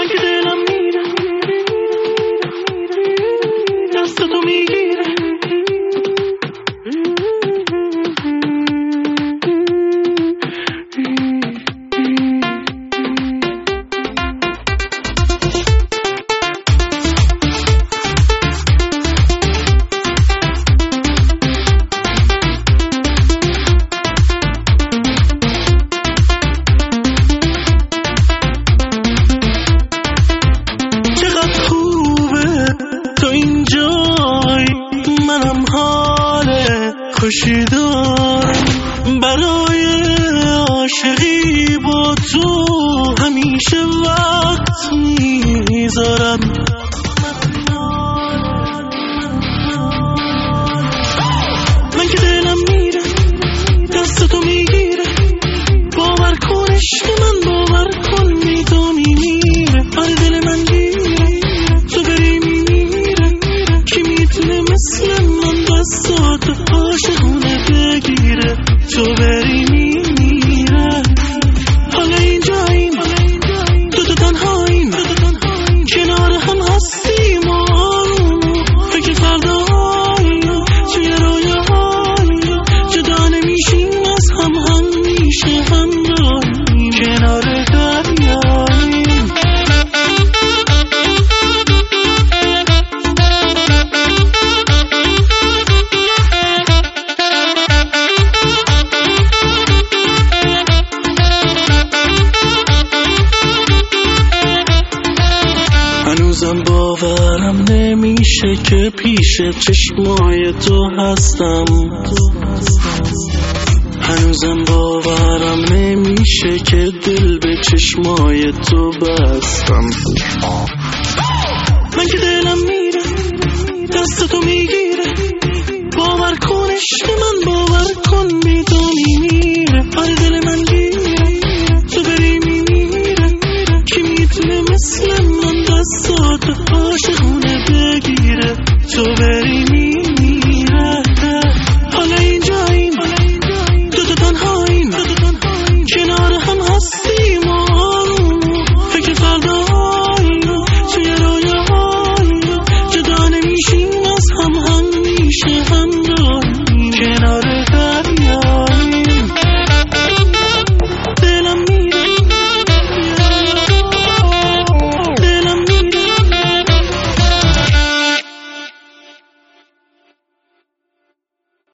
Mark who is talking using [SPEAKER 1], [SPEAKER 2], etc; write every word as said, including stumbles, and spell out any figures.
[SPEAKER 1] من که دلم میره دست تو میگیره خوشی دارم برای عاشقی با تو همیشه وقت میذارم من که دلم میره دست تو میگیره باور کن عشق من باور کن میدو میمیره آره دل من گیره تو بری میمیره کی میتونه مثل من دستات عاشقونه بگیره تو بری میمیره حالا اینجاییم دو تا تنهاییم کنار هم هستیم و آروم فکر فرداییم توی رویاییم جدا نمیشیم از هم همیشه همراهیم کنار دریاییم هنوزم باورم نمیشه که پیش چشمای تو هستم هنوزم باورم نمیشه که دل به چشمای تو بستم من که دلم میره دست تو میگیره باور کن عشق من باور کن میدونی میره آره دل